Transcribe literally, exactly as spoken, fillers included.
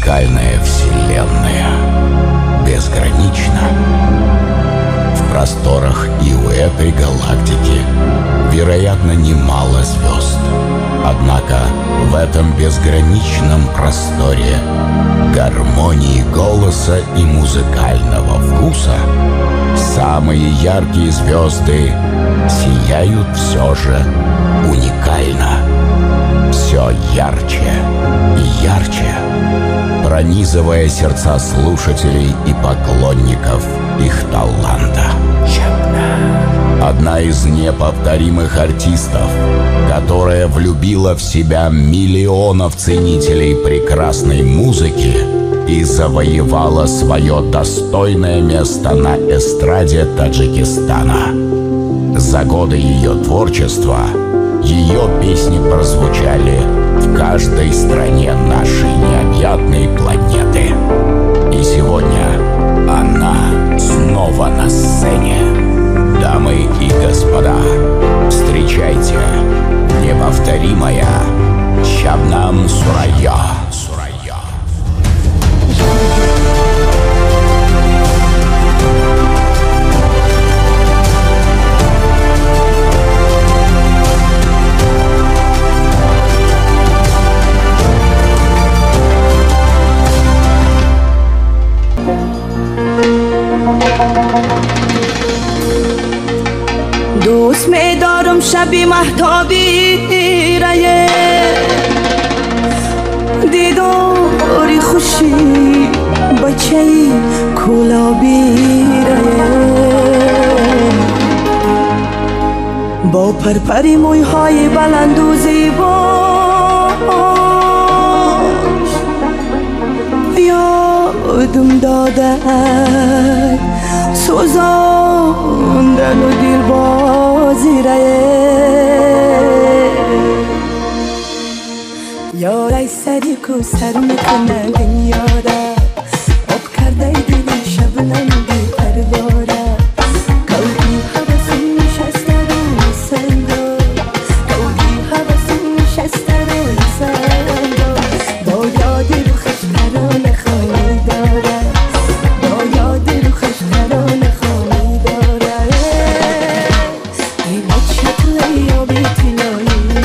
Музыкальная вселенная безгранична. В просторах и у этой галактики, вероятно, немало звезд. Однако в этом безграничном просторе гармонии голоса и музыкального вкуса самые яркие звезды сияют все же уникально. Все ярче и ярче, пронизывая сердца слушателей и поклонников их таланта. Одна из неповторимых артистов, которая влюбила в себя миллионов ценителей прекрасной музыки и завоевала свое достойное место на эстраде Таджикистана. За годы ее творчества ее песни прозвучали в каждой стране нашей необъятной планеты. И сегодня она снова на сцене. Дамы и господа, встречайте неповторимая Шабнам Сурайя. دوست می دارم شبی مهتابی رایه دیداری خوشی بچه کلابی رایه با پرپری موی های بلند و زیباش یادم داده سوزاندن و دل بازی رایه یارای سری کو سر میکنه دنیا را آب کرده دلی شبنم بی پرواره کودی حوثی نشسته رو سنگا کودی حوثی نشسته رو سنگا با یاد رو خشتران خواهی داره با یاد رو خشتران خواهی داره ای بچه تو ای آبی تلایی